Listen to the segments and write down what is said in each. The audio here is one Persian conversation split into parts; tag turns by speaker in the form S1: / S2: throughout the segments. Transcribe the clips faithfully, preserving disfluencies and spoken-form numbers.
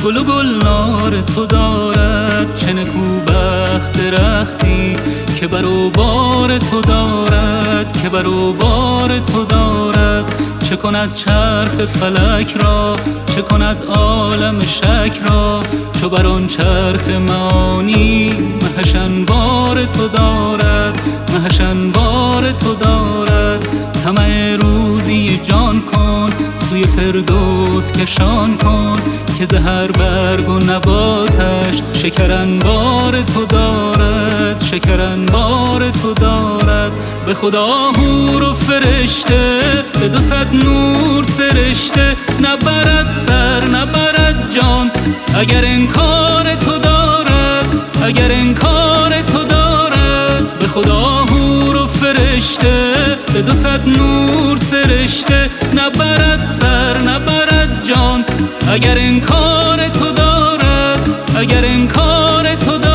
S1: گل و گلنار تو دارد. چه نکوبخت درختی که بر و بار تو دارد، که بر و بار تو دارد. چه کند چرخ فلک را، چه کند عالم شک را، چو بر آن چرخ معانی مهش انوار تو دارد، مهش انوار تو دارد. طمع روزی جان کن، سوی فردوس کشان کن، که ز هر برگ و نباتش شکر انبار تو دارد، شکر انبار تو دارد. به خدا حور و فرشته به دو صد نور سرشته، نبرد سر نبرد جان اگر انکار تو دارد، اگر انکار تو دارد. به خدا حور و فرشته به دو صد نور سرشته، نبرد سر نبرد جان اگر انکار تو دارد، اگر انکار تو دارد.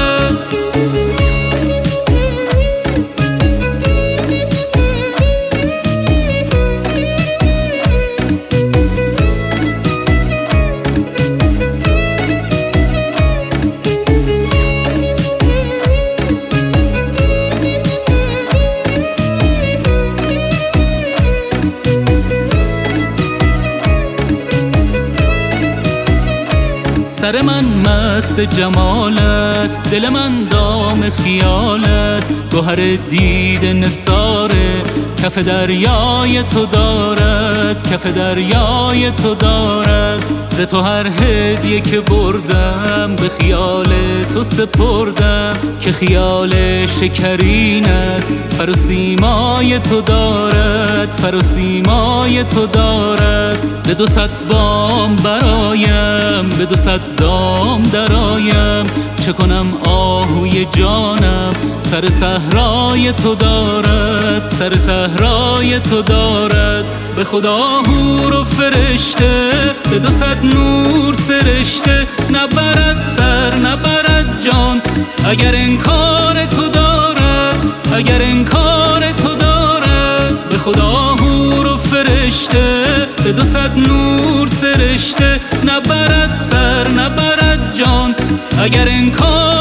S1: سر من مست جمالت، دل من دام خیالت. گوهر دید نثاره کف دریای تو دارد، کف دریای تو دارد. ز تو هر هدیه که بردم به خیال تو سپردم، که خیال شکرینت فر و سیمای تو دارد، فر و سیمای تو دارد. به دو صد بام برایم، به دو صد دام درایم. چه کنم آهوی جانم سر صحرای تو دارد، سر صحرای تو دارد. به خدا حور و فرشته به دو صد نور سرشته، نبرد سر نبرد جان اگر انکار تو دارد، اگر انکار تو دارد. به خدا حور و فرشته به دو صد نور سرشته، نبرد سر نبرد جان اگر انکار